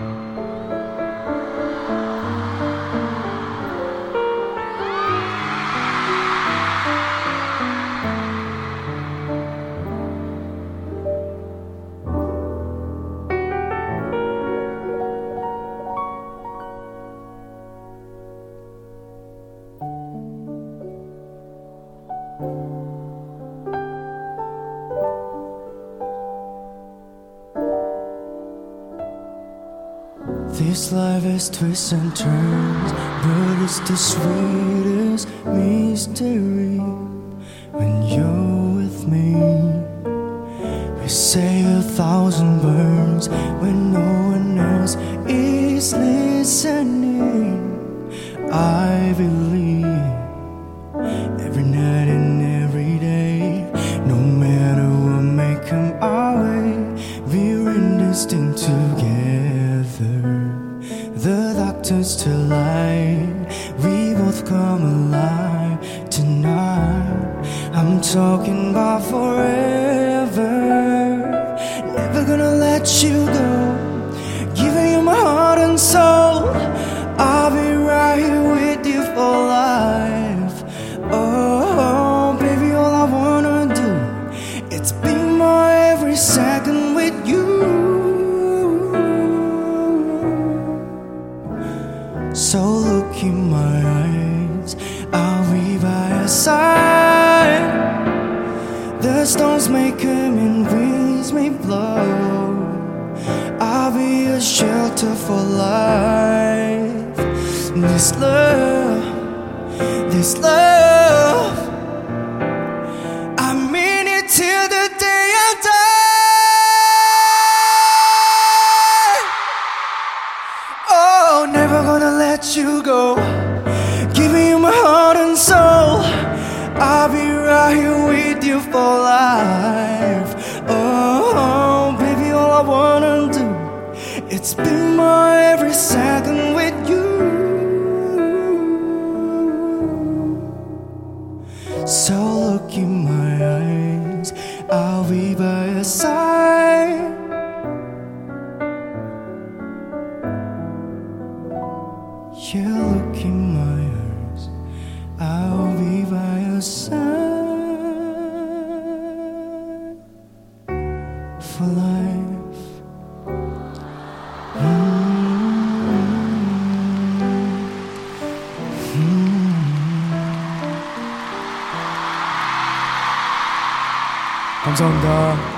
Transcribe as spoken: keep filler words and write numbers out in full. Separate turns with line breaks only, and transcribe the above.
This life has twists and turns, but it's the sweetest mystery when you're with me. We say a thousand words when no one else is listening. I believe every night and every day, no matter what may come our way, we're in this thing together. The doctors tell light, we both come alive tonight. I'm talking about forever, never gonna let you go, giving you my heart and soul. I'll be right here with you for life. Oh, baby, all I wanna do, it's be more every second with you. So look in my eyes, I'll be by your side. The storms may come and winds may blow, I'll be a shelter for life. This love, this love, I mean it till the day I die. Oh, never gonna let you go, giving you my heart and soul. I'll be right here with you for life. Oh, baby, all I wanna do, it's be more every second with you. So look in my eyes, I'll be by your side. Yeah, look in my eyes, I'll be by your side for life. Mm-hmm. Mm-hmm. 감사합니다.